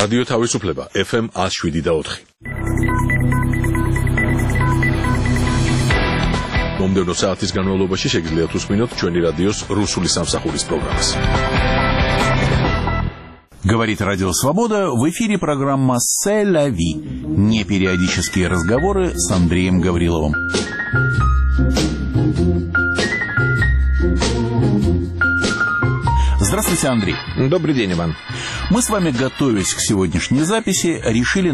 რადიო თავისუფლება FM 107.4. მომდევნო საათის განმავლობაში შეგიძლიათ უსმინოთ ჩვენი რადიოს რუსული სამსახურის პროგრამას. Говорит Радио Свобода, в эфире программа «C'est la vie». Непериодические разговоры с Андреем Гавриловым. Здравствуйте, Андрей. Добрый день, Иван. Мы с вами, готовясь к сегодняшней записи, решили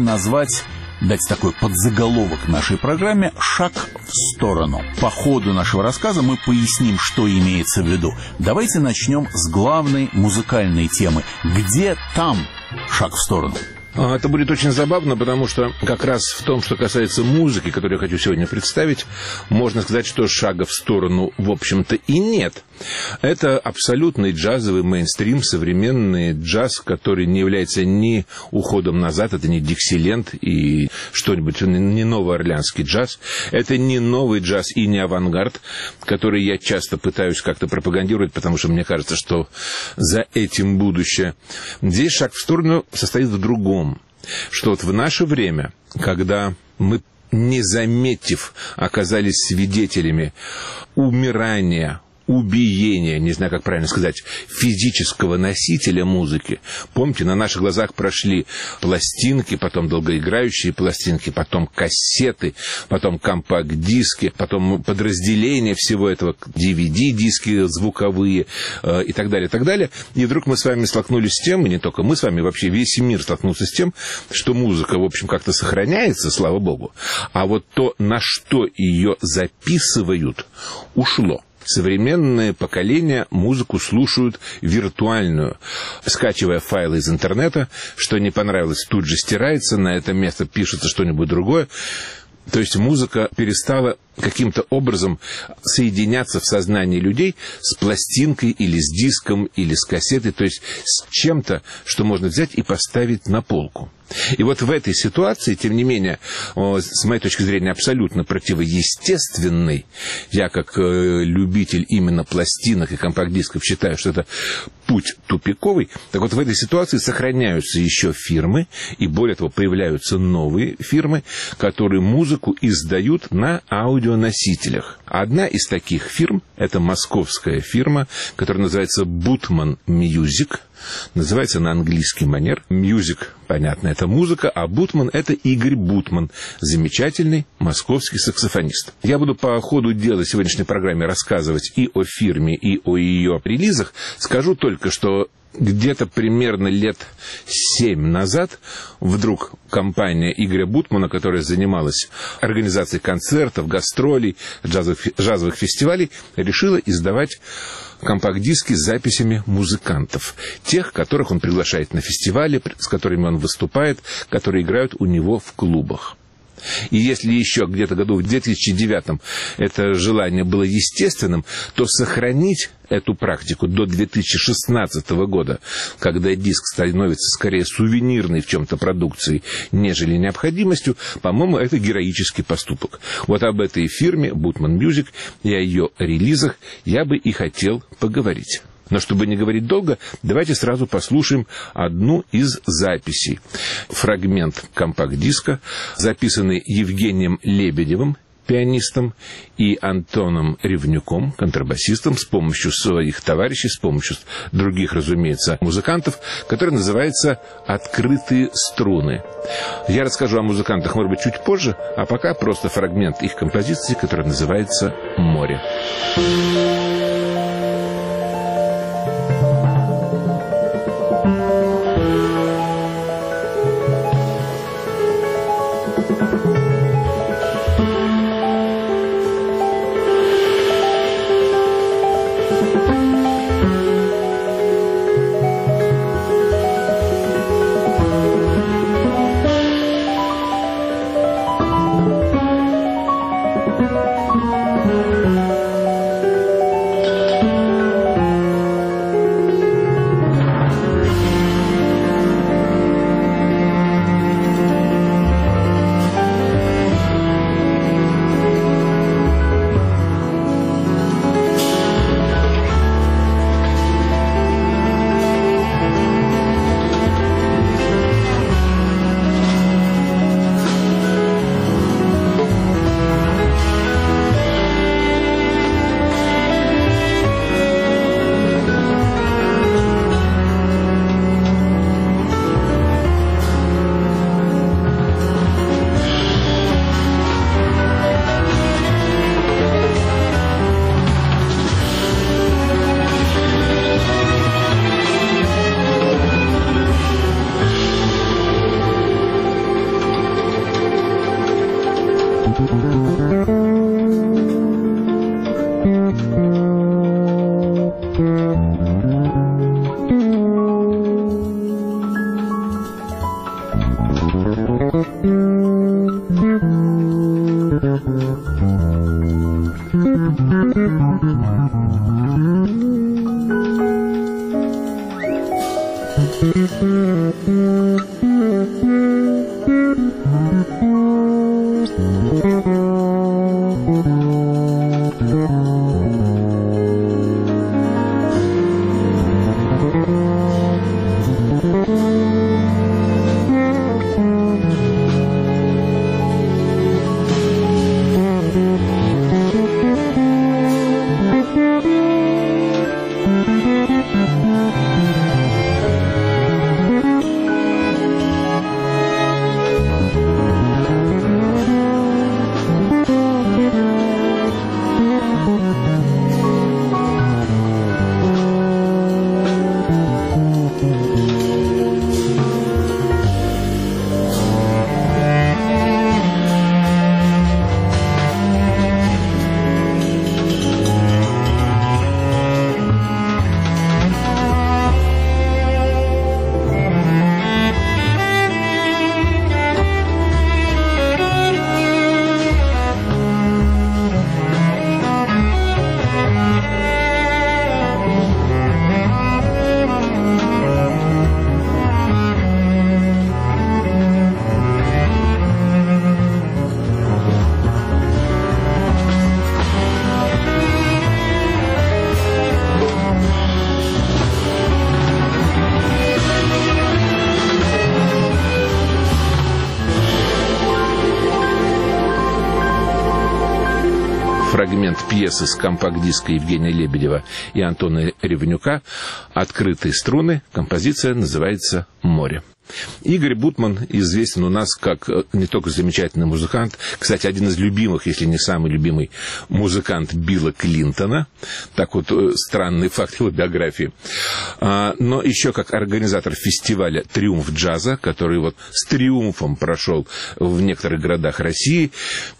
дать такой подзаголовок нашей программе «Шаг в сторону». По ходу нашего рассказа мы поясним, что имеется в виду. Давайте начнем с главной музыкальной темы. Где там шаг в сторону? Это будет очень забавно, потому что как раз в том, что касается музыки, которую я хочу сегодня представить, можно сказать, что шага в сторону, в общем-то, и нет. Это абсолютный джазовый мейнстрим, современный джаз, который не является ни уходом назад, это не Диксиленд и что-нибудь, не новоорлеанский джаз, это не новый джаз и не авангард, который я часто пытаюсь как-то пропагандировать, потому что мне кажется, что за этим будущее. Здесь шаг в сторону состоит в другом. Что вот в наше время, когда мы, не заметив, оказались свидетелями умирания, убиения, не знаю, как правильно сказать, физического носителя музыки. Помните, на наших глазах прошли пластинки, потом долгоиграющие пластинки, потом кассеты, потом компакт-диски, потом подразделения всего этого, DVD-диски звуковые и так далее, и так далее. И вдруг мы с вами столкнулись с тем, и не только мы с вами, вообще весь мир столкнулся с тем, что музыка, в общем, как-то сохраняется, слава богу, а вот то, на что ее записывают, ушло. Современные поколения музыку слушают виртуальную, скачивая файлы из интернета, что не понравилось, тут же стирается, на это место пишется что-нибудь другое. То есть музыка перестала каким-то образом соединяться в сознании людей с пластинкой или с диском, или с кассетой, то есть с чем-то, что можно взять и поставить на полку. И вот в этой ситуации, тем не менее, с моей точки зрения, абсолютно противоестественной, я как любитель именно пластинок и компакт-дисков считаю, что это путь тупиковый, так вот в этой ситуации сохраняются еще фирмы, и более того, появляются новые фирмы, которые музыку издают на аудионосителях. Одна из таких фирм, это московская фирма, которая называется Butman Music. Называется на английский манер. Music, понятно, это музыка, а Бутман — это Игорь Бутман, замечательный московский саксофонист. Я буду по ходу дела сегодняшней программе рассказывать и о фирме, и о ее релизах. Скажу только, что где-то примерно лет 7 назад вдруг компания Игоря Бутмана, которая занималась организацией концертов, гастролей, джазовых фестивалей, решила издавать компакт-диски с записями музыкантов. Тех, которых он приглашает на фестивали, с которыми он выступает, которые играют у него в клубах. И если еще где-то году в 2009 это желание было естественным, то сохранить эту практику до 2016 года, когда диск становится скорее сувенирной в чем-то продукцией, нежели необходимостью, по-моему, это героический поступок. Вот об этой фирме Butman Music и о ее релизах я бы и хотел поговорить. Но чтобы не говорить долго, давайте сразу послушаем одну из записей. Фрагмент компакт-диска, записанный Евгением Лебедевым, пианистом, и Антоном Ревнюком, контрабасистом, с помощью своих товарищей, с помощью других, разумеется, музыкантов, который называется «Открытые струны». Я расскажу о музыкантах, может быть, чуть позже, а пока просто фрагмент их композиции, который называется «Море». Фрагмент пьесы с компакт-диска Евгения Лебедева и Антона Ревнюка «Открытые струны». Композиция называется «Море». Игорь Бутман известен у нас как не только замечательный музыкант, кстати, один из любимых, если не самый любимый музыкант Билла Клинтона. Так вот, странный факт его биографии. Но еще как организатор фестиваля «Триумф джаза», который вот с триумфом прошел в некоторых городах России,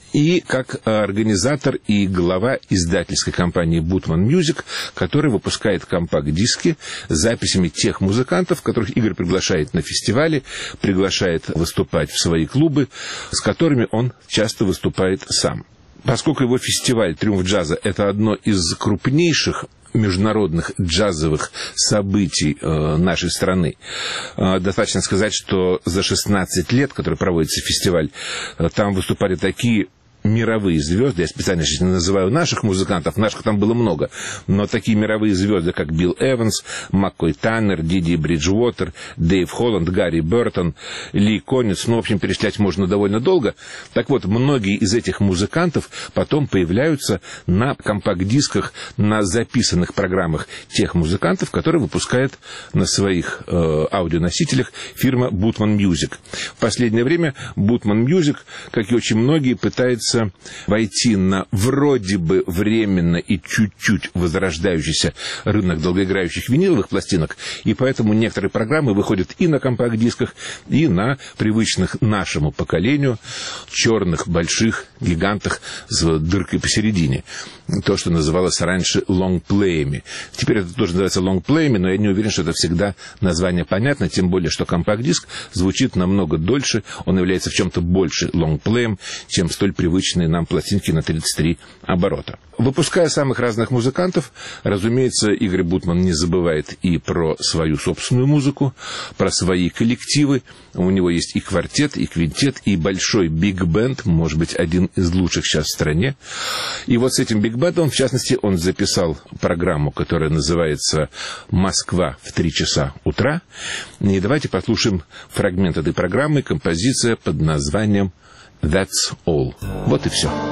и как организатор и глава издательской компании Бутман Мьюзик, которая выпускает компакт-диски с записями тех музыкантов, которых Игорь приглашает на фестивали, приглашает выступать в свои клубы, с которыми он часто выступает сам. Поскольку его фестиваль «Триумф джаза» — это одно из крупнейших международных джазовых событий нашей страны. Достаточно сказать, что за 16 лет, который проводится фестиваль, там выступали такие мировые звезды, я специально сейчас не называю наших музыкантов, наших там было много, но такие мировые звезды, как Билл Эванс, Маккой Таннер, Диди Бриджуотер, Дэйв Холланд, Гарри Бертон, Ли Конниц, в общем, перечислять можно довольно долго. Так вот, многие из этих музыкантов потом появляются на компакт-дисках, на записанных программах тех музыкантов, которые выпускает на своих аудионосителях фирма Бутман Мьюзик. В последнее время Бутман Мьюзик, как и очень многие, пытается войти на вроде бы временно и чуть-чуть возрождающийся рынок долгоиграющих виниловых пластинок, и поэтому некоторые программы выходят и на компакт-дисках, и на привычных нашему поколению черных, больших, гигантах с дыркой посередине. То, что называлось раньше лонгплеями. Теперь это тоже называется лонгплеями, но я не уверен, что это всегда название понятно, тем более, что компакт-диск звучит намного дольше, он является в чем-то больше лонгплеем, чем столь привычные нам пластинки на 33 оборота. Выпуская самых разных музыкантов, разумеется, Игорь Бутман не забывает и про свою собственную музыку, про свои коллективы. У него есть и квартет, и квинтет, и большой биг-бенд, может быть, один из лучших сейчас в стране. И вот с этим биг-бендом, в частности, он записал программу, которая называется «Москва в 3 часа утра». И давайте послушаем фрагмент этой программы, композиция под названием «That's all». Вот и все.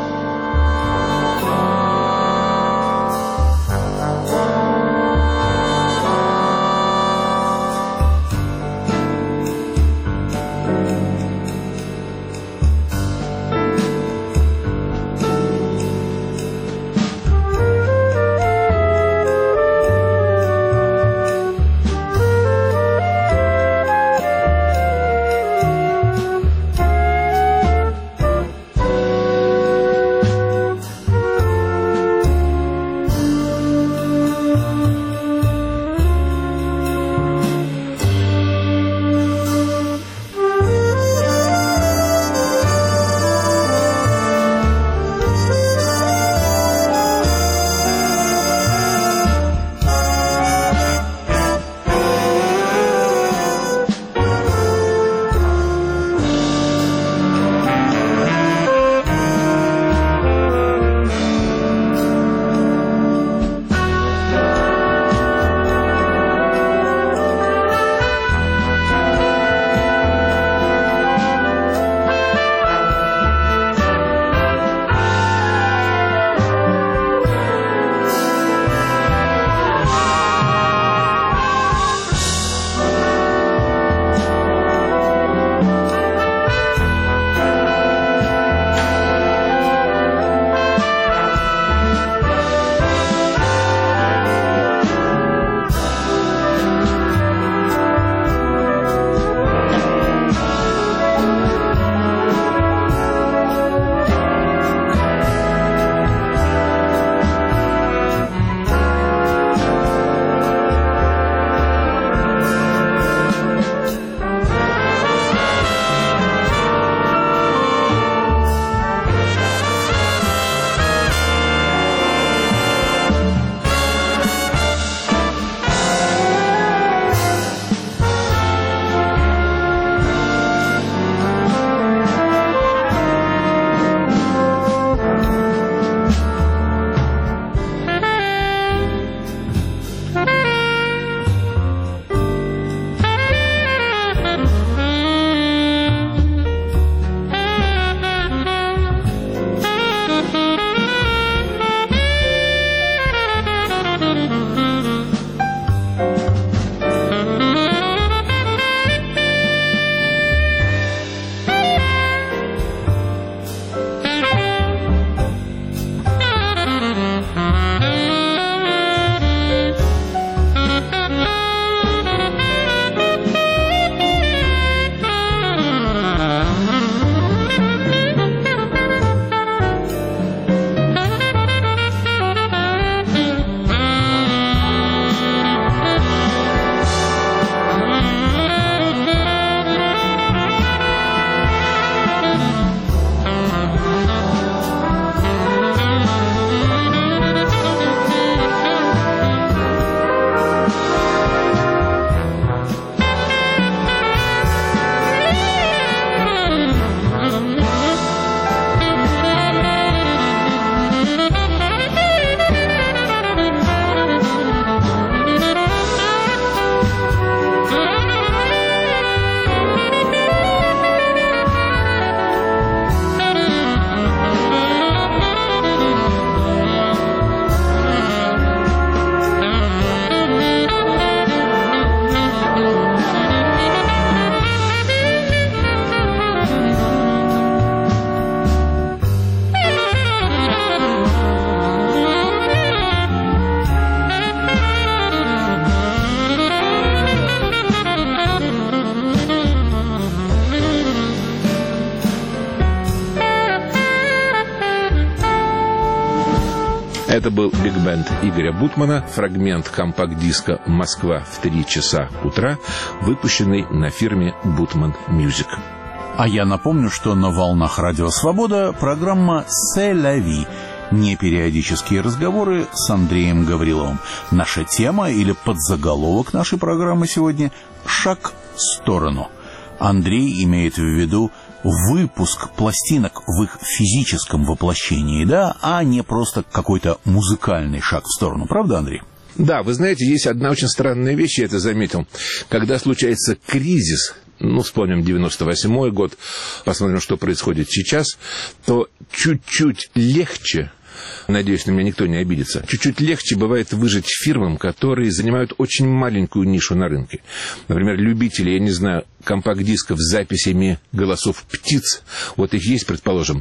Это был биг-бенд Игоря Бутмана, фрагмент компакт-диска «Москва в 3 часа утра», выпущенный на фирме Butman Music. А я напомню, что на волнах Радио Свобода программа «C'est la vie». Непериодические разговоры с Андреем Гавриловым. Наша тема или подзаголовок нашей программы сегодня «Шаг в сторону». Андрей имеет в виду выпуск пластинок в их физическом воплощении, да, а не просто какой-то музыкальный шаг в сторону. Правда, Андрей? Да, вы знаете, есть одна очень странная вещь, я это заметил. Когда случается кризис, вспомним 98-й год, посмотрим, что происходит сейчас, то чуть-чуть легче, надеюсь, на меня никто не обидится, чуть-чуть легче бывает выжить фирмам, которые занимают очень маленькую нишу на рынке. Например, любители, я не знаю, компакт-дисков с записями голосов птиц. Вот их есть, предположим,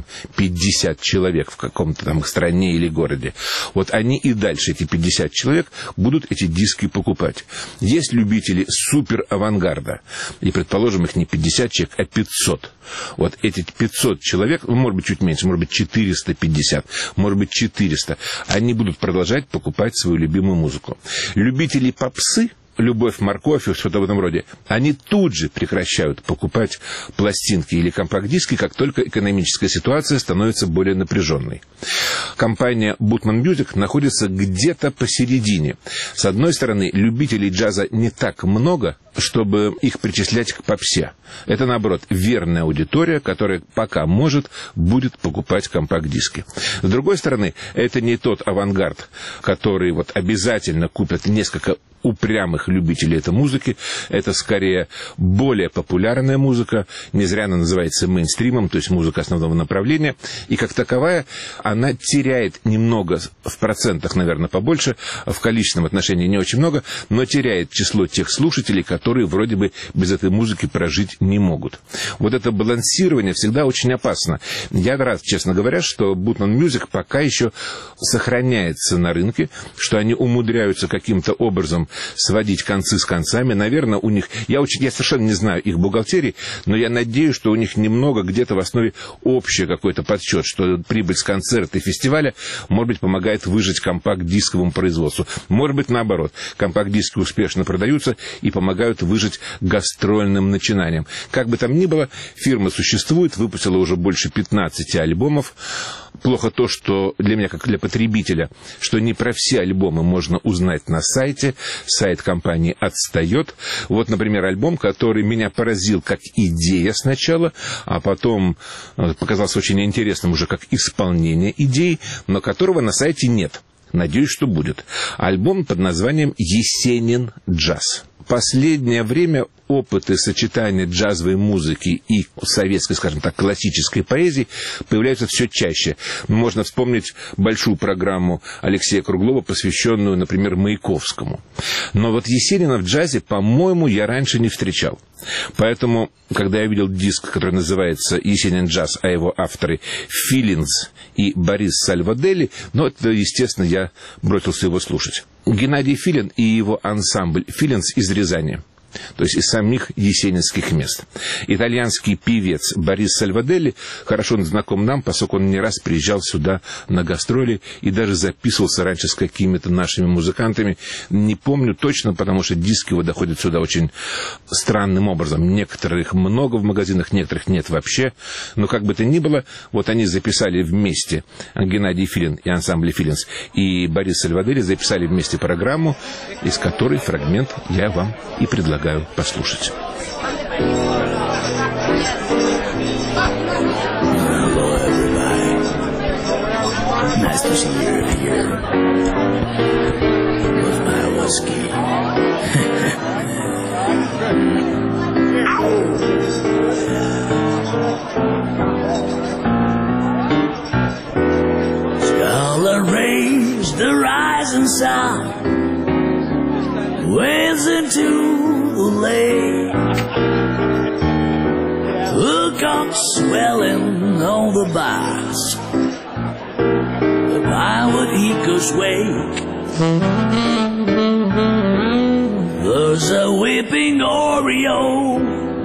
50 человек в каком-то там стране или городе. Вот они и дальше, эти 50 человек, будут эти диски покупать. Есть любители супер-авангарда. И, предположим, их не 50 человек, а 500. Вот эти 500 человек, может быть, чуть меньше, может быть, 450, может быть, 400. Они будут продолжать покупать свою любимую музыку. Любители попсы, «Любовь, морковь» и что-то в этом роде, они тут же прекращают покупать пластинки или компакт-диски, как только экономическая ситуация становится более напряженной. Компания Butman Music находится где-то посередине. С одной стороны, любителей джаза не так много, чтобы их причислять к попсе. Это, наоборот, верная аудитория, которая пока может, будет покупать компакт-диски. С другой стороны, это не тот авангард, который вот обязательно купят несколько упрямых любителей этой музыки. Это скорее более популярная музыка, не зря она называется мейнстримом, то есть музыка основного направления, и как таковая она теряет немного, в процентах, наверное, побольше, в количественном отношении не очень много, но теряет число тех слушателей, которые вроде бы без этой музыки прожить не могут. Вот это балансирование всегда очень опасно. Я рад, честно говоря, что Butman Music пока еще сохраняется на рынке, что они умудряются каким-то образом сводить концы с концами. Наверное, у них... Я совершенно не знаю их бухгалтерии, но я надеюсь, что у них немного где-то в основе общий какой-то подсчет, что прибыль с концерта и фестиваля, может быть, помогает выжить компакт-дисковому производству. Может быть, наоборот. Компакт-диски успешно продаются и помогают выжить гастрольным начинаниям. Как бы там ни было, фирма существует, выпустила уже больше 15 альбомов. Плохо то, что для меня, как для потребителя, что не про все альбомы можно узнать на сайте. Сайт компании отстает. Вот, например, альбом, который меня поразил как идея сначала, а потом показался очень интересным уже как исполнение идеи, но которого на сайте нет. Надеюсь, что будет. Альбом под названием «Есенин джаз». Последнее время опыты сочетания джазовой музыки и советской, скажем так, классической поэзии появляются все чаще. Можно вспомнить большую программу Алексея Круглова, посвященную, например, Маяковскому. Но вот Есенина в джазе, по-моему, я раньше не встречал. Поэтому, когда я видел диск, который называется «Есенин джаз», а его авторы Филинс и Борис Сальваделли, это, естественно, я бросился его слушать. Геннадий Филин и его ансамбль «Филинс» из Рязани. То есть из самих есенинских мест. Итальянский певец Борис Сальваделли хорошо знаком нам, поскольку он не раз приезжал сюда на гастроли и даже записывался раньше с какими-то нашими музыкантами. Не помню точно, потому что диски его доходят сюда очень странным образом. Некоторых много в магазинах, некоторых нет вообще. Но как бы то ни было, вот они записали вместе, Геннадий Филин и ансамбль «Филинс», и Борис Сальваделли записали вместе программу, из которой фрагмент я вам и предлагаю послушать. Hello, everybody. Nice to see you here. With my whiskey. Scarlet rays, the rising sun, waves into the lake. Look up swelling on the bars, the pilot echoes wake. There's a weeping Oriole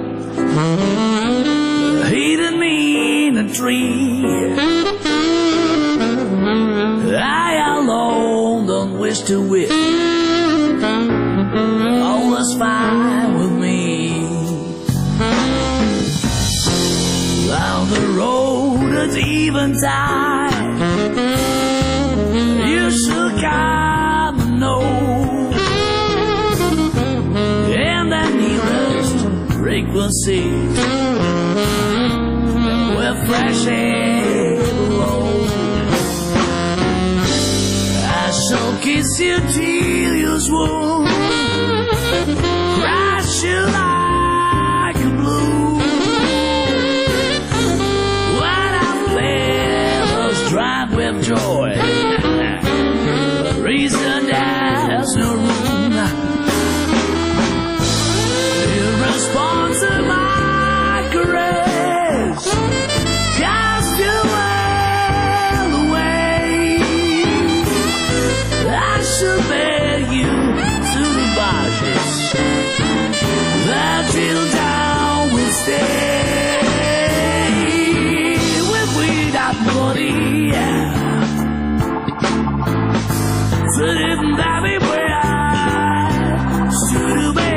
hidden in a tree. I alone twist to whip. All was fine with me. Down the road at eventide, you should come and know. And the nearest frequency with fresh air below. I shall kiss you till you swoon, crush you like a blue. When our feathers drunk with joy, the reason there's no room. You respond to my caress, cast you well away. I shall bear you to the barges that till down will stay. With without body, to live everywhere. To be,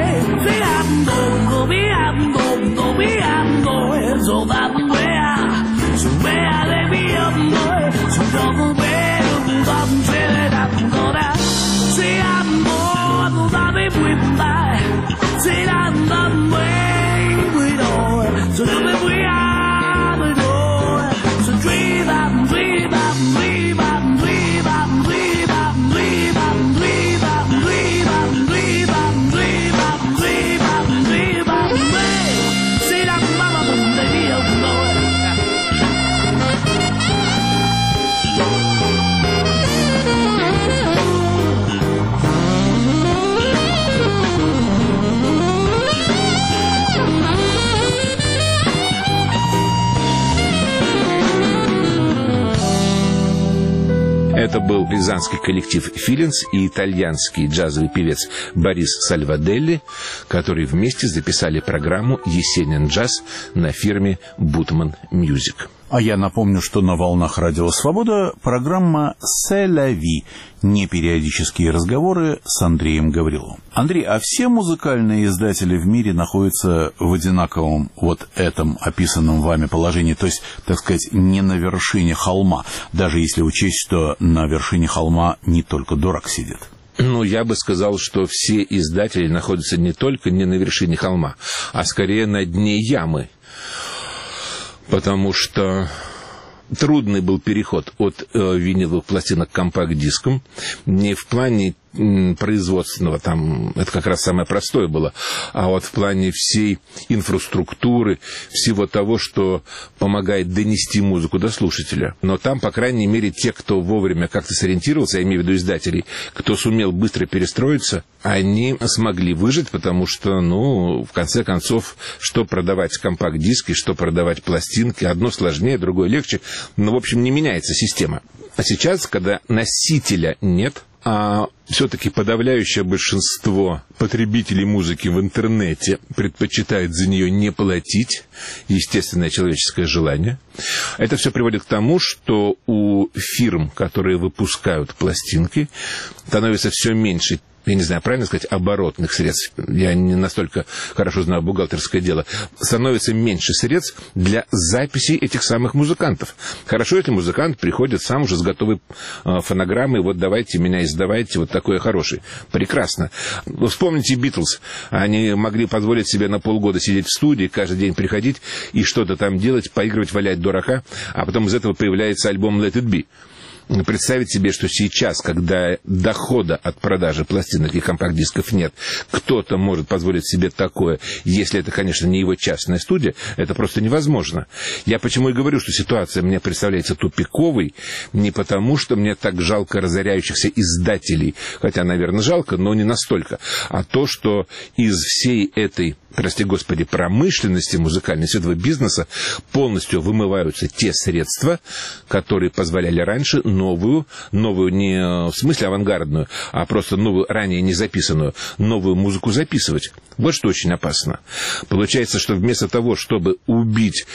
so that way, so where they be up, boy, so don't be, don't say that I'm gonna say I'm more than I'm with my, say I'm not way with all, so do it we are the door, so dream up, dream up, dream up, dream up, dream up, dream up, dream up, dream up, dream up, dream up, dream up, dream up, say that mama, baby, oh Lord. Это был рязанский коллектив «Филинс» и итальянский джазовый певец Борис Сальваделли, которые вместе записали программу «Есенин джаз» на фирме «Бутман Мьюзик». А я напомню, что на волнах Радио Свобода программа «C'est la vie», непериодические разговоры с Андреем Гавриловым. Андрей, а все музыкальные издатели в мире находятся в одинаковом вот этом описанном вами положении, то есть, так сказать, не на вершине холма, даже если учесть, что на вершине холма не только дурак сидит? Ну, я бы сказал, что все издатели находятся не только не на вершине холма, а скорее на дне ямы. Потому что трудный был переход от виниловых пластинок к компакт-дискам. Не в плане производственного, там это как раз самое простое было, а вот в плане всей инфраструктуры, всего того, что помогает донести музыку до слушателя. Но там, по крайней мере, те, кто вовремя как-то сориентировался, я имею в виду издателей, кто сумел быстро перестроиться, они смогли выжить, потому что, ну, в конце концов, что продавать компакт-диски, что продавать пластинки, одно сложнее, другое легче, но, в общем, не меняется система. А сейчас, когда носителя нет, а все-таки подавляющее большинство потребителей музыки в интернете предпочитает за нее не платить, естественное человеческое желание. Это все приводит к тому, что у фирм, которые выпускают пластинки, становится все меньше, я не знаю, правильно сказать, оборотных средств, я не настолько хорошо знаю бухгалтерское дело, становится меньше средств для записи этих самых музыкантов. Хорошо, если музыкант приходит сам уже с готовой фонограммой, вот давайте меня издавайте, вот такой хороший. Прекрасно. Вспомните Битлз. Они могли позволить себе на полгода сидеть в студии, каждый день приходить и что-то там делать, поигрывать, валять дурака, а потом из этого появляется альбом «Let It Be». Представить себе, что сейчас, когда дохода от продажи пластинок и компакт-дисков нет, кто-то может позволить себе такое, если это, конечно, не его частная студия, это просто невозможно. Я почему и говорю, что ситуация мне представляется тупиковой, не потому, что мне так жалко разоряющихся издателей, хотя, наверное, жалко, но не настолько, а то, что из всей этой, прости господи, промышленности музыкальной, из этого бизнеса полностью вымываются те средства, которые позволяли раньше новую не в смысле авангардную, а просто новую, ранее не записанную, новую музыку записывать. Вот что очень опасно. Получается, что вместо того, чтобы убить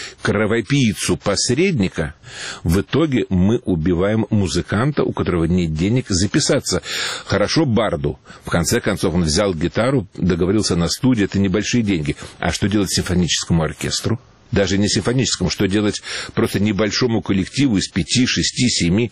кровопийцу-посредника, в итоге мы убиваем музыканта, у которого нет денег записаться. Хорошо барду. В конце концов, он взял гитару, договорился на студии, это небольшие деньги. А что делать симфоническому оркестру? Даже не симфоническому, что делать просто небольшому коллективу из 5, 6, 7,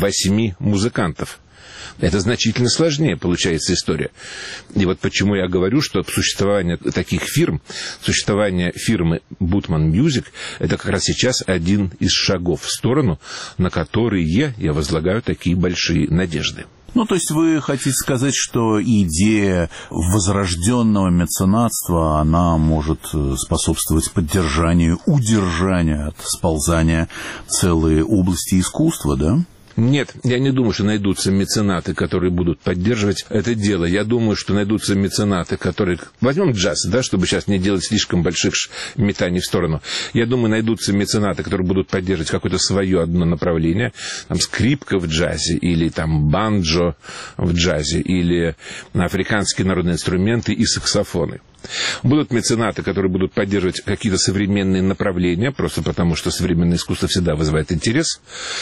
8 музыкантов? Это значительно сложнее получается история. И вот почему я говорю, что существование таких фирм, существование фирмы Butman Music, это как раз сейчас один из шагов в сторону, на которые я возлагаю такие большие надежды. Ну, то есть вы хотите сказать, что идея возрожденного меценатства, она может способствовать поддержанию, удержанию от сползания целой области искусства, да? Нет, я не думаю, что найдутся меценаты, которые будут поддерживать это дело. Я думаю, что найдутся меценаты, которые... Возьмем джаз, да, чтобы сейчас не делать слишком больших метаний в сторону. Я думаю, найдутся меценаты, которые будут поддерживать какое-то свое одно направление. Там скрипка в джазе, или там банджо в джазе, или африканские народные инструменты и саксофоны. Будут меценаты, которые будут поддерживать какие-то современные направления, просто потому что современное искусство всегда вызывает интерес.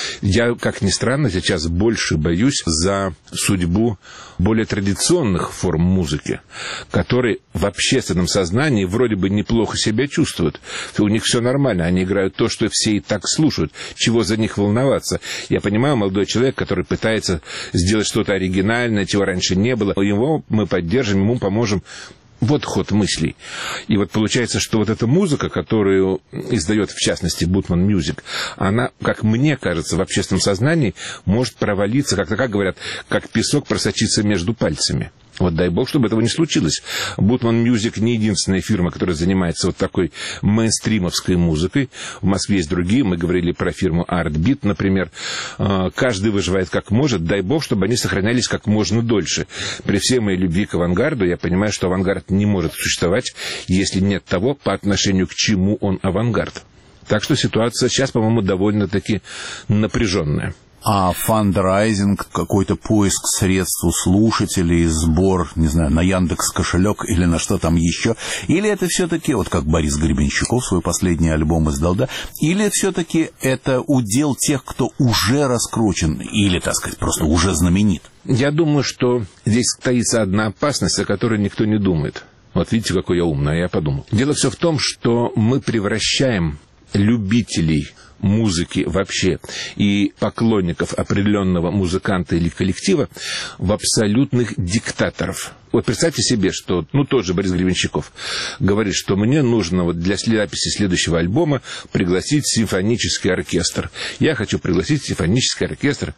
Я, как ни странно, сейчас больше боюсь за судьбу более традиционных форм музыки, которые в общественном сознании вроде бы неплохо себя чувствуют. У них все нормально, они играют то, что все и так слушают. Чего за них волноваться? Я понимаю, молодой человек, который пытается сделать что-то оригинальное, чего раньше не было, его мы поддержим, ему поможем. Вот ход мыслей. И вот получается, что вот эта музыка, которую издает, в частности, Butman Music, она, как мне кажется, в общественном сознании может провалиться, как говорят, как песок просочиться между пальцами. Вот дай бог, чтобы этого не случилось. Butman Music не единственная фирма, которая занимается вот такой мейнстримовской музыкой. В Москве есть другие. Мы говорили про фирму Artbeat, например. Каждый выживает как может. Дай бог, чтобы они сохранялись как можно дольше. При всей моей любви к авангарду, я понимаю, что авангард не может существовать, если нет того, по отношению к чему он авангард. Так что ситуация сейчас, по-моему, довольно-таки напряженная. А фандрайзинг, какой-то поиск средств у слушателей, сбор, не знаю, на Яндекс.Кошелек или на что там еще, или это все-таки, вот как Борис Гребенщиков свой последний альбом издал, да, или все-таки это удел тех, кто уже раскручен, или, так сказать, просто уже знаменит? Я думаю, что здесь таится одна опасность, о которой никто не думает. Вот видите, какой я умный, а я подумал. Дело все в том, что мы превращаем любителей музыки вообще и поклонников определенного музыканта или коллектива в абсолютных диктаторов. Вот представьте себе, что, тот же Борис Гребенщиков говорит, что мне нужно вот для записи следующего альбома пригласить симфонический оркестр. Я хочу пригласить симфонический оркестр,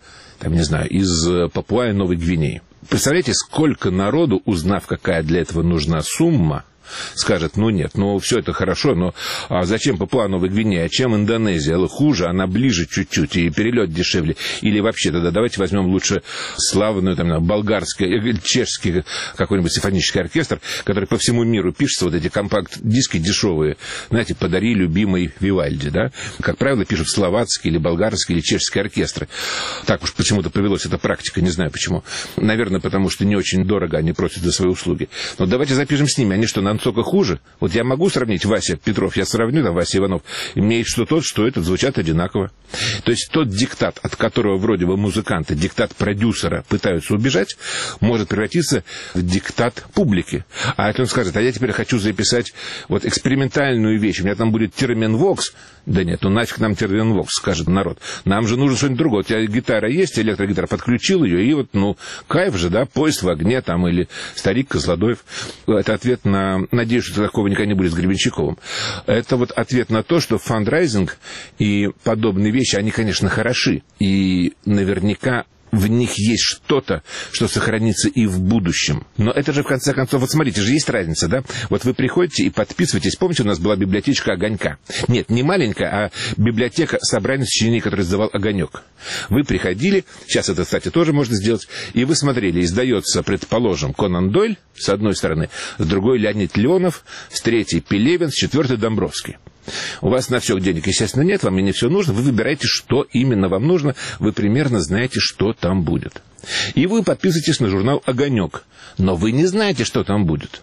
из Папуа-Новой Гвинеи. Представляете, сколько народу, узнав, какая для этого нужна сумма, скажет, нет, все это хорошо, но зачем Папуа-Новая Гвинея, а чем Индонезия? Хуже, она ближе чуть-чуть, и перелет дешевле. Или вообще, тогда давайте возьмем лучше славную, болгарский, чешский какой-нибудь симфонический оркестр, который по всему миру пишется, вот эти компакт-диски дешевые, знаете, «Подари любимой Вивальди», да? Как правило, пишут словацкие или болгарские или чешские оркестры. Так уж почему-то повелось эта практика, не знаю почему. Наверное, потому что не очень дорого они просят за свои услуги. Но давайте запишем с ними, они что, настолько хуже? Вот я могу сравнить Вася Петров, я сравню, Вася Иванов, и мне что тот, что этот звучат одинаково. То есть тот диктат, от которого вроде бы музыканты, диктат продюсера пытаются убежать, может превратиться в диктат публики. А это он скажет, я теперь хочу записать вот экспериментальную вещь, у меня там будет терминвокс. Да нет, нафиг нам терминвокс, скажет народ. Нам же нужно что-нибудь другое. У тебя гитара есть, электрогитара, подключил ее, и вот, кайф же, да, «Поезд в огне», или «Старик Козлодоев». Это ответ на... Надеюсь, что такого никогда не будет с Гребенщиковым. Это вот ответ на то, что фандрайзинг и подобные вещи, они, конечно, хороши. И наверняка в них есть что-то, что сохранится и в будущем. Но это же, в конце концов, вот смотрите, же есть разница, да? Вот вы приходите и подписываетесь. Помните, у нас была библиотечка «Огонька»? Нет, не маленькая, а библиотека собраний сочинений, который издавал «Огонек». Вы приходили, сейчас это, кстати, тоже можно сделать, и вы смотрели, издается, предположим, Конан Дойль, с одной стороны, с другой Леонид Леонов, с третьей Пелевин, с четвертой Домбровский. У вас на все денег, естественно, нет, вам и не все нужно. Вы выбираете, что именно вам нужно. Вы примерно знаете, что там будет. И вы подписываетесь на журнал «Огонек». Но вы не знаете, что там будет.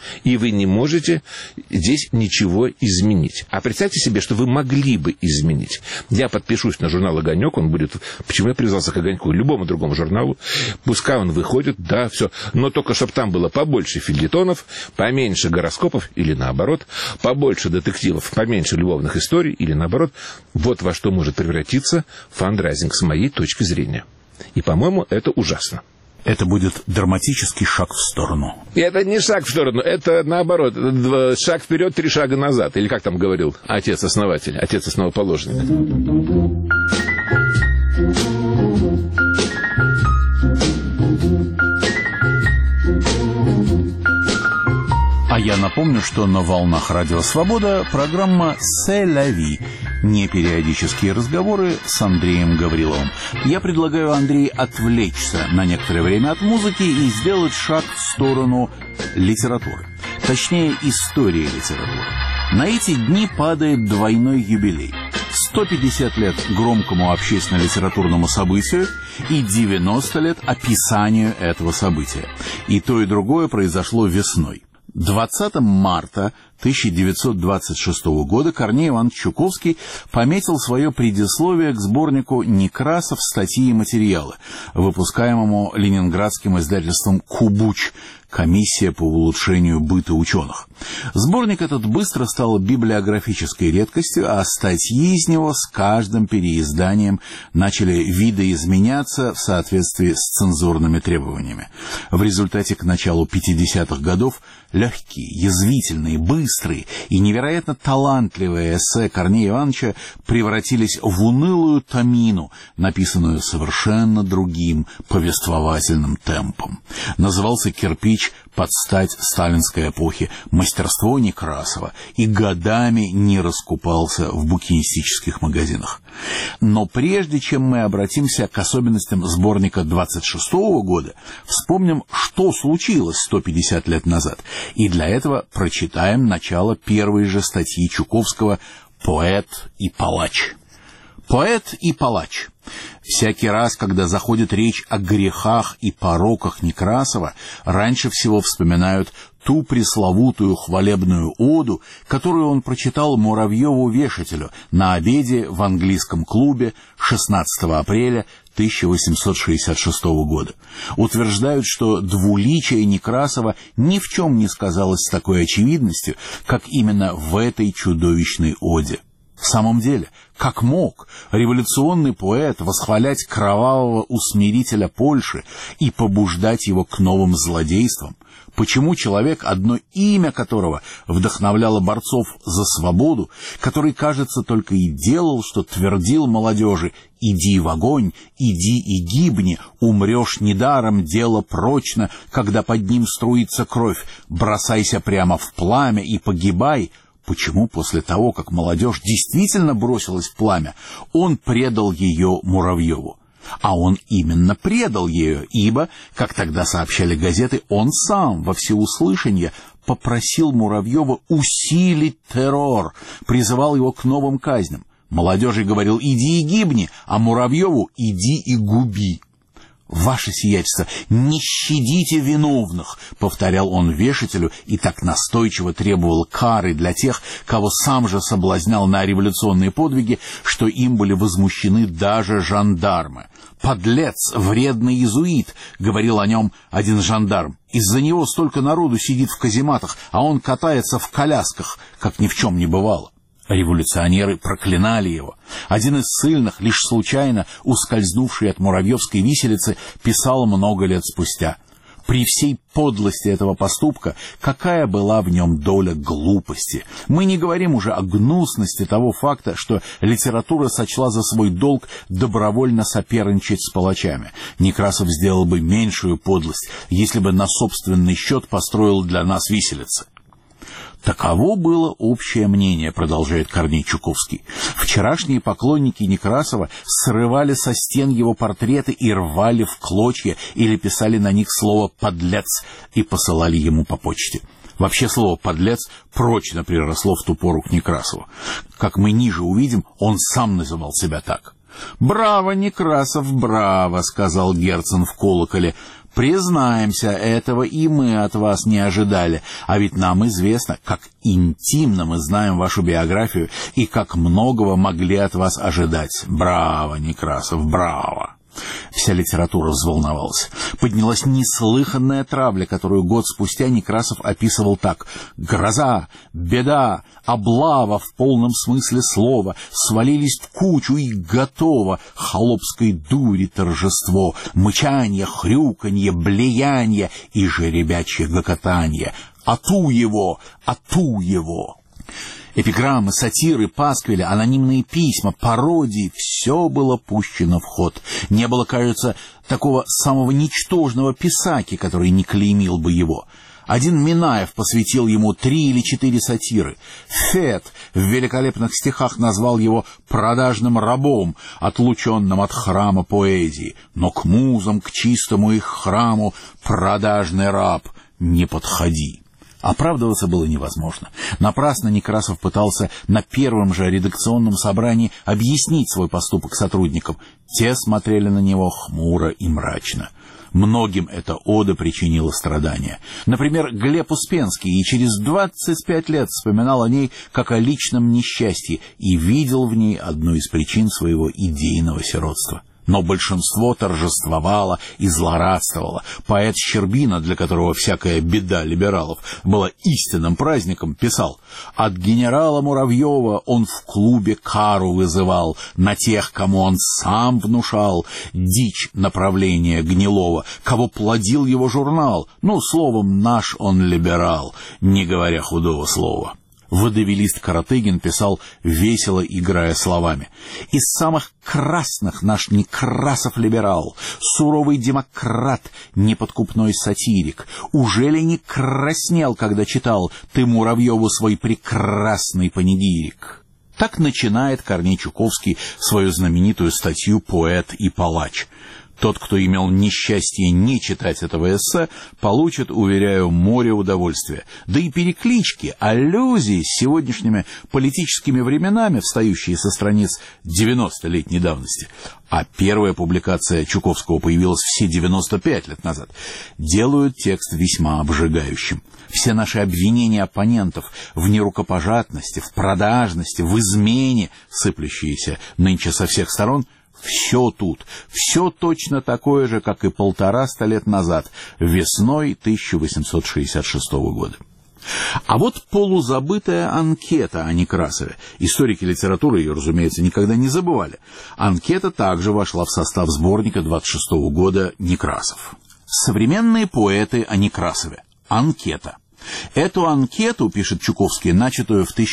И вы не можете здесь ничего изменить. А представьте себе, что вы могли бы изменить. Я подпишусь на журнал «Огонек», он будет... Почему я привязался к «Огоньку»? Любому другому журналу. Пускай он выходит, да, все. Но только чтобы там было побольше фельетонов, поменьше гороскопов, или наоборот, побольше детективов, поменьше любовных историй, или наоборот. Вот во что может превратиться фандрайзинг с моей точки зрения. И, по-моему, это ужасно. Это будет драматический шаг в сторону. И это не шаг в сторону, это наоборот, шаг вперед, 3 шага назад. Или как там говорил отец-основатель, отец-основоположник. А я напомню, что на волнах Радио Свобода программа «C'est la vie». Непериодические разговоры с Андреем Гавриловым. Я предлагаю, Андрей, отвлечься на некоторое время от музыки и сделать шаг в сторону литературы. Точнее, истории литературы. На эти дни падает двойной юбилей. 150 лет громкому общественно-литературному событию и 90 лет описанию этого события. И то, и другое произошло весной. 20 марта 1926 года Корней Иванович Чуковский пометил свое предисловие к сборнику Некрасов «Статьи и материалы», выпускаемому ленинградским издательством «Кубуч», комиссия по улучшению быта ученых. Сборник этот быстро стал библиографической редкостью, а статьи из него с каждым переизданием начали видоизменяться в соответствии с цензурными требованиями. В результате к началу 50-х годов легкие, язвительные, быстрые и невероятно талантливые эссе Корнея Ивановича превратились в унылую томину, написанную совершенно другим повествовательным темпом. Назывался «Кирпич» под стать сталинской эпохе, мастерство Некрасова, и годами не раскупался в букинистических магазинах. Но прежде чем мы обратимся к особенностям сборника 26-го года, вспомним, что случилось 150 лет назад, и для этого прочитаем начало первой же статьи Чуковского «Поэт и палач». Поэт и палач. Всякий раз, когда заходит речь о грехах и пороках Некрасова, раньше всего вспоминают ту пресловутую хвалебную оду, которую он прочитал Муравьеву-вешателю на обеде в английском клубе 16 апреля 1866 года. Утверждают, что двуличие Некрасова ни в чем не сказалось с такой очевидностью, как именно в этой чудовищной оде. В самом деле, как мог революционный поэт восхвалять кровавого усмирителя Польши и побуждать его к новым злодействам? Почему человек, одно имя которого вдохновляло борцов за свободу, который, кажется, только и делал, что твердил молодежи: «Иди в огонь, иди и гибни, умрешь недаром, дело прочно, когда под ним струится кровь, бросайся прямо в пламя и погибай», почему после того, как молодежь действительно бросилась в пламя, он предал ее Муравьеву? А он именно предал ее, ибо, как тогда сообщали газеты, он сам во всеуслышание попросил Муравьева усилить террор, призывал его к новым казням. Молодежи говорил: «Иди и гибни», а Муравьеву: «Иди и губи». «Ваше сиятельство, не щадите виновных», — повторял он вешателю и так настойчиво требовал кары для тех, кого сам же соблазнял на революционные подвиги, что им были возмущены даже жандармы. «Подлец, вредный иезуит», — говорил о нем один жандарм. «Из-за него столько народу сидит в казематах, а он катается в колясках, как ни в чем не бывало». Революционеры проклинали его. Один из ссыльных, лишь случайно ускользнувший от муравьевской виселицы, писал много лет спустя: «При всей подлости этого поступка какая была в нем доля глупости! Мы не говорим уже о гнусности того факта, что литература сочла за свой долг добровольно соперничать с палачами. Некрасов сделал бы меньшую подлость, если бы на собственный счет построил для нас виселицы». Таково было общее мнение, продолжает Корней Чуковский. Вчерашние поклонники Некрасова срывали со стен его портреты и рвали в клочья или писали на них слово «подлец» и посылали ему по почте. Вообще слово «подлец» прочно приросло в ту пору к Некрасову. Как мы ниже увидим, он сам называл себя так. «Браво, Некрасов, браво», — сказал Герцен в колоколе. Признаемся, этого и мы от вас не ожидали, а ведь нам известно, как интимно мы знаем вашу биографию и как многого могли от вас ожидать. Браво, Некрасов, браво!» Вся литература взволновалась. Поднялась неслыханная травля, которую год спустя Некрасов описывал так: «Гроза, беда, облава в полном смысле слова, свалились в кучу и готово, холопской дури торжество, мычанье, хрюканье, блеянье и жеребячье гокотанье. Ату его, ату его!» Эпиграммы, сатиры, пасквили, анонимные письма, пародии — все было пущено в ход. Не было, кажется, такого самого ничтожного писаки, который не клеймил бы его. Один Минаев посвятил ему 3 или 4 сатиры. Фет в великолепных стихах назвал его продажным рабом, отлученным от храма поэзии. Но к музам, к чистому их храму, продажный раб, не подходи. Оправдываться было невозможно. Напрасно Некрасов пытался на первом же редакционном собрании объяснить свой поступок сотрудникам. Те смотрели на него хмуро и мрачно. Многим эта ода причинила страдания. Например, Глеб Успенский и через 25 лет вспоминал о ней как о личном несчастье и видел в ней одну из причин своего идейного сиротства. Но большинство торжествовало и злорадствовало. Поэт Щербина, для которого всякая беда либералов была истинным праздником, писал: «От генерала Муравьева он в клубе кару вызывал на тех, кому он сам внушал дичь направления гнилого, кого плодил его журнал. Ну, словом, наш он либерал, не говоря худого слова». Водевилист Каратыгин писал, весело играя словами: «Из самых красных наш Некрасов либерал, суровый демократ, неподкупной сатирик. Ужели не краснел, когда читал ты Муравьеву свой прекрасный панигирик?» Так начинает Корней Чуковский свою знаменитую статью «Поэт и палач». Тот, кто имел несчастье не читать этого эссе, получит, уверяю, море удовольствия. Да и переклички, аллюзии с сегодняшними политическими временами, встающие со страниц 90-летней давности, а первая публикация Чуковского появилась все 95 лет назад, делают текст весьма обжигающим. Все наши обвинения оппонентов в нерукопожатности, в продажности, в измене, сыплющиеся нынче со всех сторон, все тут, все точно такое же, как и 150 лет назад, весной 1866 года. А вот полузабытая анкета о Некрасове. Историки литературы ее, разумеется, никогда не забывали. Анкета также вошла в состав сборника 26 года «Некрасов». Современные поэты о Некрасове. Анкета. Эту анкету, пишет Чуковский, начатую в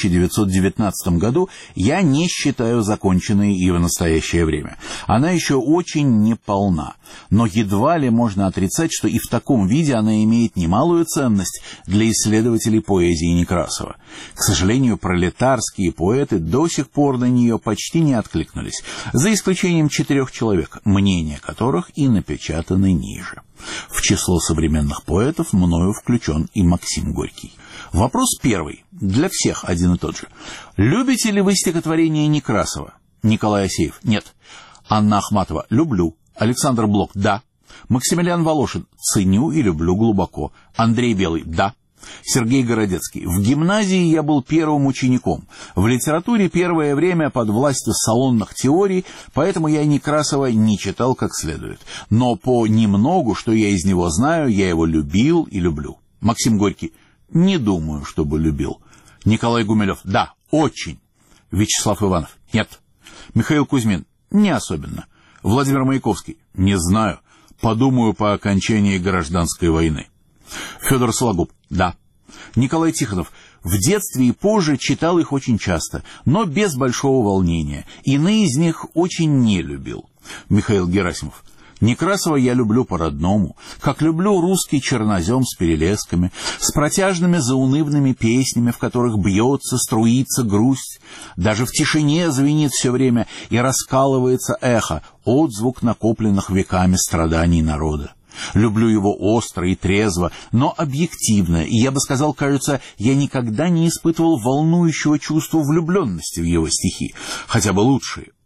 1919 году, я не считаю законченной и в настоящее время. Она еще очень неполна, но едва ли можно отрицать, что и в таком виде она имеет немалую ценность для исследователей поэзии Некрасова. К сожалению, пролетарские поэты до сих пор на нее почти не откликнулись, за исключением 4 человек, мнения которых и напечатаны ниже. В число современных поэтов мною включен и Максим Горький. Вопрос первый, для всех один и тот же. Любите ли вы стихотворение Некрасова? Николай Асеев: нет. Анна Ахматова: люблю. Александр Блок: да. Максимилиан Волошин: ценю и люблю глубоко. Андрей Белый: да. Сергей Городецкий: в гимназии я был первым учеником. В литературе первое время под властью салонных теорий, поэтому я Некрасова не читал как следует. Но по немногу, что я из него знаю, я его любил и люблю. Максим Горький: не думаю, чтобы любил. Николай Гумилев: да, очень. Вячеслав Иванов: нет. Михаил Кузьмин: не особенно. Владимир Маяковский: не знаю. Подумаю по окончании гражданской войны. Федор Сологуб: да. Николай Тихонов: в детстве и позже читал их очень часто, но без большого волнения. Иные из них очень не любил. Михаил Герасимов: Некрасова я люблю по-родному, как люблю русский чернозем с перелесками, с протяжными заунывными песнями, в которых бьется, струится грусть. Даже в тишине звенит все время и раскалывается эхо, отзвук накопленных веками страданий народа. Люблю его остро и трезво, но объективно, и, я бы сказал, кажется, я никогда не испытывал волнующего чувства влюбленности в его стихи, хотя бы лучшие.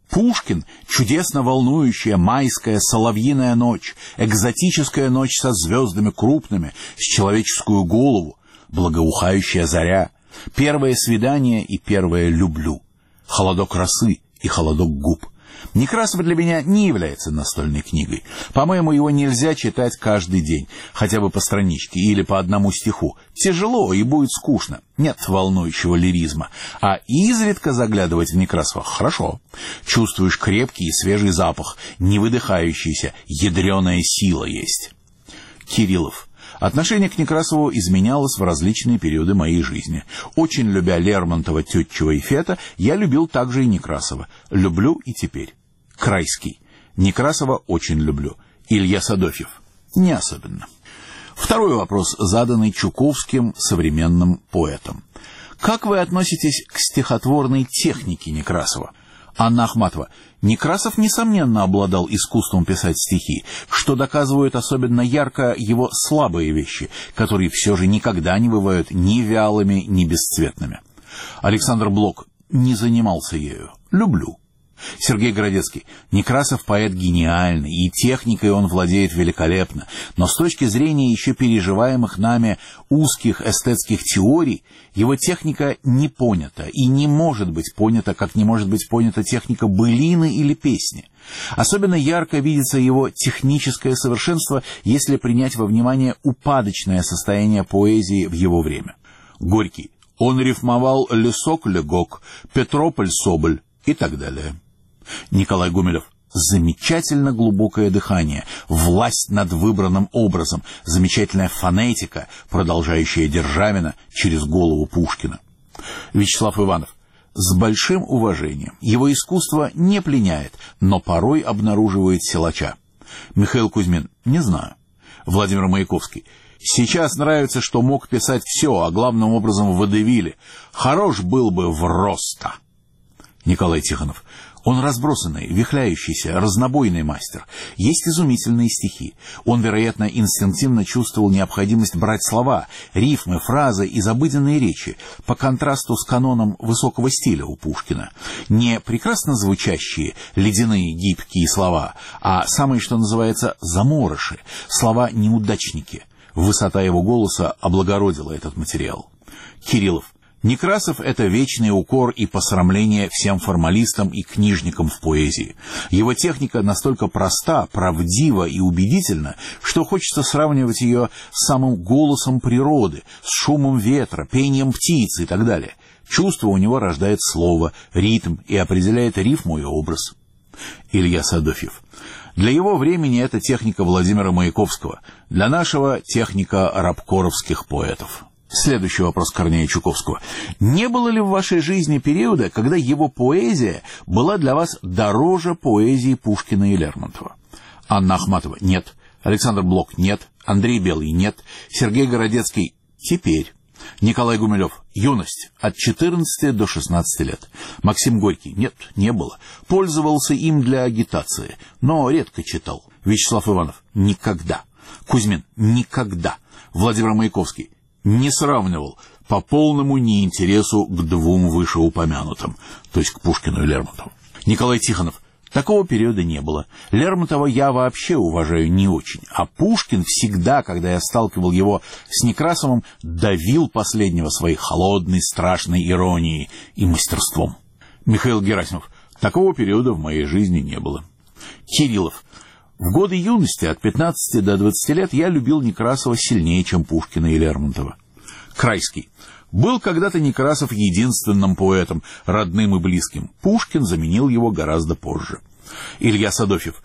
Пушкин — чудесно волнующая майская соловьиная ночь, экзотическая ночь со звездами крупными, с человеческую голову, благоухающая заря, первое свидание и первое люблю, холодок росы и холодок губ. Некрасов для меня не является настольной книгой. По-моему, его нельзя читать каждый день, хотя бы по страничке или по одному стиху. Тяжело и будет скучно. Нет волнующего лиризма. А изредка заглядывать в Некрасова хорошо. Чувствуешь крепкий и свежий запах, не выдыхающийся, ядреная сила есть. Кириллов. Отношение к Некрасову изменялось в различные периоды моей жизни. Очень любя Лермонтова, Тютчева и Фета, я любил также и Некрасова. Люблю и теперь. Крайский. Некрасова очень люблю. Илья Садофьев. Не особенно. Второй вопрос, заданный Чуковским, современным поэтом. Как вы относитесь к стихотворной технике Некрасова? Анна Ахматова. Некрасов, несомненно, обладал искусством писать стихи, что доказывают особенно ярко его слабые вещи, которые все же никогда не бывают ни вялыми, ни бесцветными. Александр Блок. Не занимался ею. Люблю. Сергей Городецкий. Некрасов поэт гениальный, и техникой он владеет великолепно, но с точки зрения еще переживаемых нами узких эстетских теорий, его техника не понята и не может быть понята, как не может быть понята техника былины или песни. Особенно ярко видится его техническое совершенство, если принять во внимание упадочное состояние поэзии в его время. Горький. Он рифмовал «лесок-легок», «Петрополь-соболь» и так далее. Николай Гумилев. Замечательно глубокое дыхание, власть над выбранным образом, замечательная фонетика, продолжающая Державина через голову Пушкина. Вячеслав Иванов. С большим уважением. Его искусство не пленяет, но порой обнаруживает силача. Михаил Кузьмин. Не знаю. Владимир Маяковский. Сейчас нравится, что мог писать все, а главным образом в водевиле. Хорош был бы в роста. Николай Тихонов. Он разбросанный, вихляющийся, разнобойный мастер. Есть изумительные стихи. Он, вероятно, инстинктивно чувствовал необходимость брать слова, рифмы, фразы из обыденной речи, по контрасту с каноном высокого стиля у Пушкина. Не прекрасно звучащие, ледяные, гибкие слова, а самые, что называется, заморыши, слова-неудачники. Высота его голоса облагородила этот материал. Кириллов. Некрасов — это вечный укор и посрамление всем формалистам и книжникам в поэзии. Его техника настолько проста, правдива и убедительна, что хочется сравнивать ее с самым голосом природы, с шумом ветра, пением птиц и так далее. Чувство у него рождает слово, ритм и определяет рифму и образ. Илья Садофьев. Для его времени это техника Владимира Маяковского, для нашего — техника рабкоровских поэтов. Следующий вопрос Корнея Чуковского. Не было ли в вашей жизни периода, когда его поэзия была для вас дороже поэзии Пушкина и Лермонтова? Анна Ахматова. Нет. Александр Блок. Нет. Андрей Белый. Нет. Сергей Городецкий. Теперь. Николай Гумилев. Юность. От 14 до 16 лет. Максим Горький. Нет, не было. Пользовался им для агитации, но редко читал. Вячеслав Иванов. Никогда. Кузьмин. Никогда. Владимир Маяковский. Не сравнивал по полному неинтересу к двум вышеупомянутым, то есть к Пушкину и Лермонтову. Николай Тихонов. Такого периода не было. Лермонтова я вообще уважаю не очень, а Пушкин всегда, когда я сталкивал его с Некрасовым, давил последнего своей холодной, страшной иронией и мастерством. Михаил Герасимов. Такого периода в моей жизни не было. Кириллов. В годы юности, от 15 до 20 лет, я любил Некрасова сильнее, чем Пушкина и Лермонтова. Крайский. Был когда-то Некрасов единственным поэтом, родным и близким. Пушкин заменил его гораздо позже. Илья Садофьев.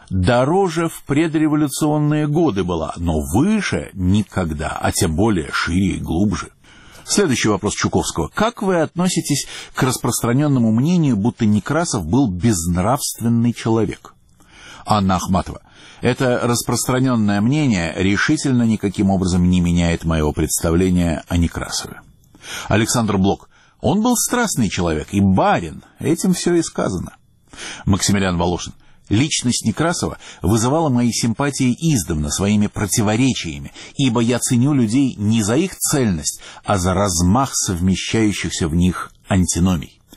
Дороже в предреволюционные годы была, но выше никогда, а тем более шире и глубже. Следующий вопрос Чуковского. Как вы относитесь к распространенному мнению, будто Некрасов был безнравственный человек? Анна Ахматова. Это распространенное мнение решительно никаким образом не меняет моего представления о Некрасове. Александр Блок. Он был страстный человек и барин. Этим все и сказано. Максимилиан Волошин. Личность Некрасова вызывала мои симпатии издавна своими противоречиями, ибо я ценю людей не за их цельность, а за размах совмещающихся в них антиномий.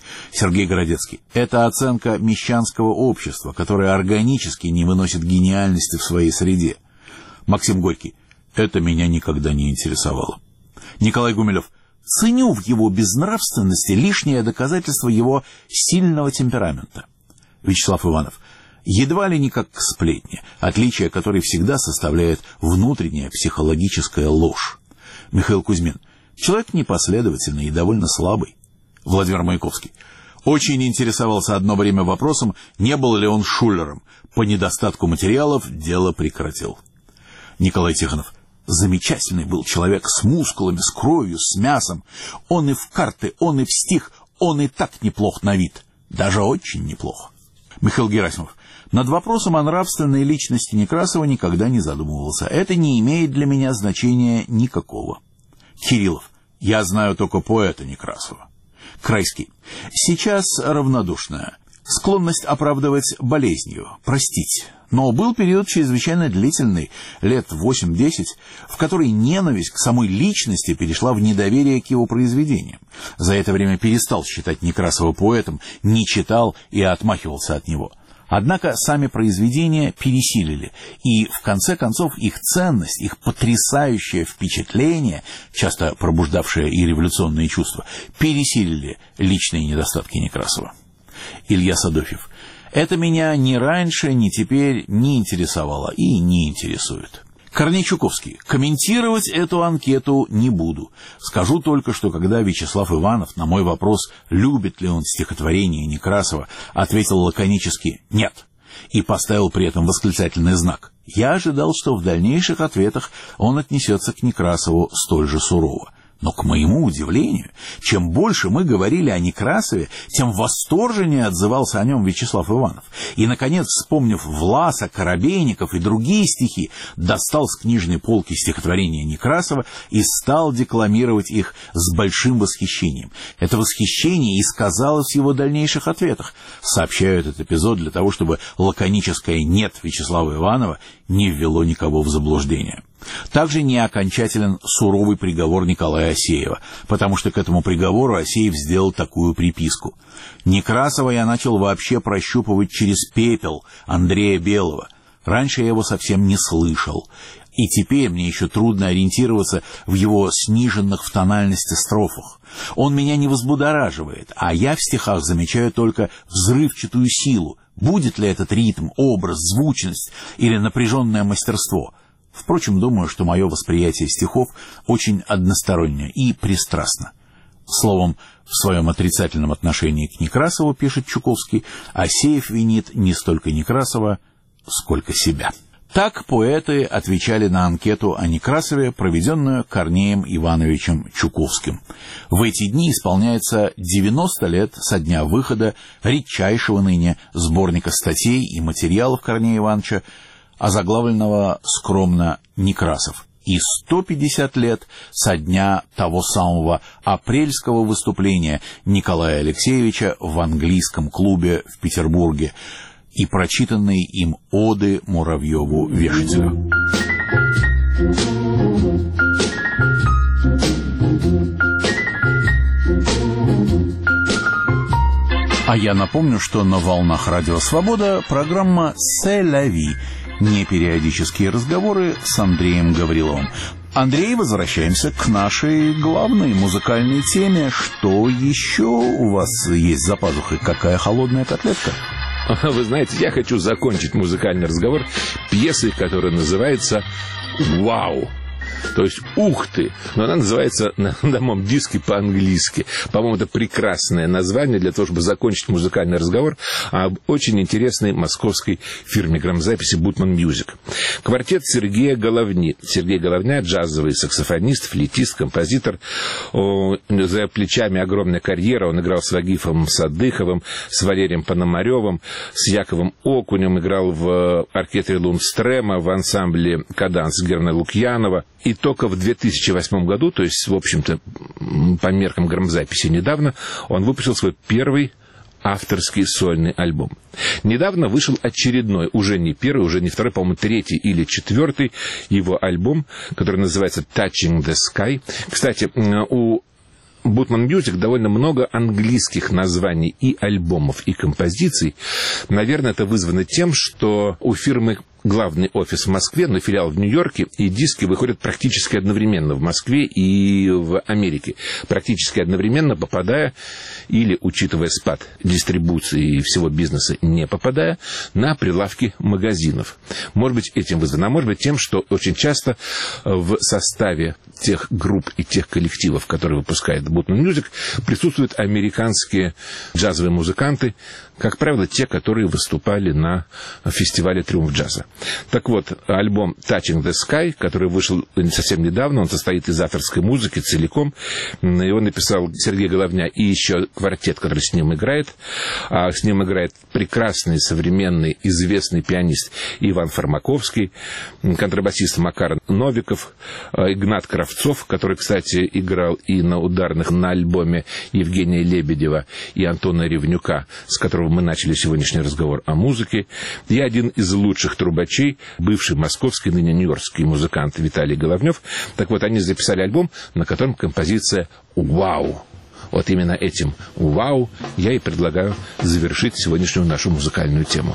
Сергей Городецкий. Это оценка мещанского общества, которое органически не выносит гениальности в своей среде. Максим Горький. Это меня никогда не интересовало. Николай Гумилев. Ценю в его безнравственности лишнее доказательство его сильного темперамента. Вячеслав Иванов. Едва ли не как к сплетне, отличие которой всегда составляет внутренняя психологическая ложь. Михаил Кузьмин. Человек непоследовательный и довольно слабый. Владимир Маяковский. Очень интересовался одно время вопросом, не был ли он шулером. По недостатку материалов дело прекратил. Николай Тихонов. Замечательный был человек с мускулами, с кровью, с мясом. Он и в карты, он и в стих, он и так неплох на вид. Даже очень неплох. Михаил Герасимов. Над вопросом о нравственной личности Некрасова никогда не задумывался. Это не имеет для меня значения никакого. Кириллов. Я знаю только поэта Некрасова. Крайский. Сейчас равнодушная. Склонность оправдывать болезнью, простить. Но был период чрезвычайно длительный, лет 8-10, в который ненависть к самой личности перешла в недоверие к его произведениям. За это время перестал считать Некрасова поэтом, не читал и отмахивался от него. Однако сами произведения пересилили, и в конце концов их ценность, их потрясающее впечатление, часто пробуждавшее и революционные чувства, пересилили личные недостатки Некрасова. Илья Садофьев. Это меня ни раньше, ни теперь не интересовало и не интересует. Корней Чуковский. Комментировать эту анкету не буду. Скажу только, что когда Вячеслав Иванов на мой вопрос, любит ли он стихотворение Некрасова, ответил лаконически «нет» и поставил при этом восклицательный знак. Я ожидал, что в дальнейших ответах он отнесется к Некрасову столь же сурово. Но, к моему удивлению, чем больше мы говорили о Некрасове, тем восторженнее отзывался о нем Вячеслав Иванов. И, наконец, вспомнив Власа, Коробейников и другие стихи, достал с книжной полки стихотворения Некрасова и стал декламировать их с большим восхищением. Это восхищение и сказалось в его дальнейших ответах. Сообщаю этот эпизод для того, чтобы лаконическое «нет» Вячеслава Иванова не ввело никого в заблуждение. Также не окончателен суровый приговор Николая Асеева, потому что к этому приговору Асеев сделал такую приписку. Некрасова я начал вообще прощупывать через пепел Андрея Белого. Раньше я его совсем не слышал. И теперь мне еще трудно ориентироваться в его сниженных в тональности строфах. Он меня не возбудораживает, а я в стихах замечаю только взрывчатую силу. Будет ли этот ритм, образ, звучность или напряженное мастерство? Впрочем, думаю, что мое восприятие стихов очень одностороннее и пристрастно. Словом, в своем отрицательном отношении к Некрасову, пишет Чуковский, Асеев винит не столько Некрасова, сколько себя. Так поэты отвечали на анкету о Некрасове, проведенную Корнеем Ивановичем Чуковским. В эти дни исполняется 90 лет со дня выхода редчайшего ныне сборника статей и материалов Корнея Ивановича, озаглавленного скромно «Некрасов», и 150 лет со дня того самого апрельского выступления Николая Алексеевича в английском клубе в Петербурге и прочитанной им оды Муравьеву-Вешателю. А я напомню, что на волнах Радио Свобода программа «C'est la vie». Непериодические разговоры с Андреем Гавриловым. Андрей, возвращаемся к нашей главной музыкальной теме. Что еще у вас есть за пазухой? Какая холодная котлетка? Вы знаете, я хочу закончить музыкальный разговор пьесой, которая называется «Вау». То есть «Ух ты!», но она называется на моем диске по-английски. По-моему, это прекрасное название для того, чтобы закончить музыкальный разговор об очень интересной московской фирме грамзаписи «Бутман Мьюзик». Квартет Сергея Головни. Сергей Головня – джазовый саксофонист, флейтист, композитор. За плечами огромная карьера. Он играл с Вагифом Садыховым, с Валерием Пономаревым, с Яковом Окунем, играл в оркестре Лундстрема, в ансамбле «Каданс» Германа Лукьянова. И только в 2008 году, то есть, в общем-то, по меркам грамзаписи недавно, он выпустил свой первый авторский сольный альбом. Недавно вышел очередной, уже не первый, уже не второй, по-моему, третий или четвертый его альбом, который называется «Touching the Sky». Кстати, у Butman Music довольно много английских названий и альбомов, и композиций. Наверное, это вызвано тем, что у фирмы главный офис в Москве, но филиал в Нью-Йорке, и диски выходят практически одновременно в Москве и в Америке. Практически одновременно попадая, или, учитывая спад дистрибуции и всего бизнеса, не попадая на прилавки магазинов. Может быть, этим вызвано, а может быть тем, что очень часто в составе тех групп и тех коллективов, которые выпускает Butman Music, присутствуют американские джазовые музыканты, как правило, те, которые выступали на фестивале «Триумф джаза». Так вот, альбом «Touching the Sky», который вышел совсем недавно, он состоит из авторской музыки целиком. Его написал Сергей Головня и еще квартет, который с ним играет. А с ним играет прекрасный, современный, известный пианист Иван Фармаковский, контрабасист Макар Новиков, Игнат Кравцов, который, кстати, играл и на ударных на альбоме Евгения Лебедева и Антона Ревнюка, с которого мы начали сегодняшний разговор о музыке. И один из лучших трубачей, бывший московский, ныне нью-йоркский музыкант Виталий Головнев. Так вот, они записали альбом, на котором композиция «Вау». Вот именно этим «Вау» я и предлагаю завершить сегодняшнюю нашу музыкальную тему.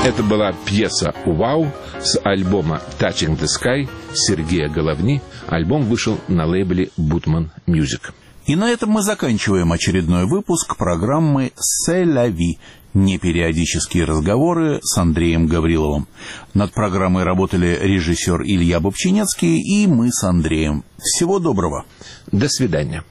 Это была пьеса «Вау» с альбома «Touching the Sky» Сергея Головни. Альбом вышел на лейбле «Бутман Мьюзик». И на этом мы заканчиваем очередной выпуск программы «C'est la vie». Непериодические разговоры с Андреем Гавриловым. Над программой работали режиссер Илья Бобчинецкий и мы с Андреем. Всего доброго. До свидания.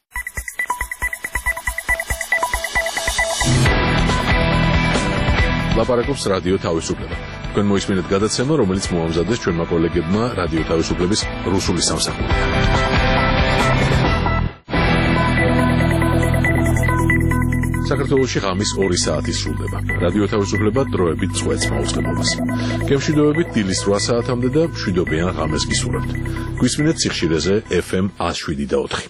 ლაპარაკობს რადიო თავისუფლება. თქვენ მოისმინეთ გადაცემა, რომელიც მოამზადეს ჩვენმა კოლეგებმა რადიო თავისუფლების რუსული სამსახურიდან. საქართველოში ღამის 2 საათი სრულდება. რადიო თავისუფლება დროებით წვეთს მაუწყებლობას. გემშვიდობებით დილის 8 საათამდე და მშვიდობიან ღამეს გისურვებთ. გვისმინეთ სიხშირეზე FM 107.4.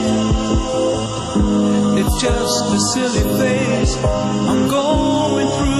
Just a silly phase I'm going through.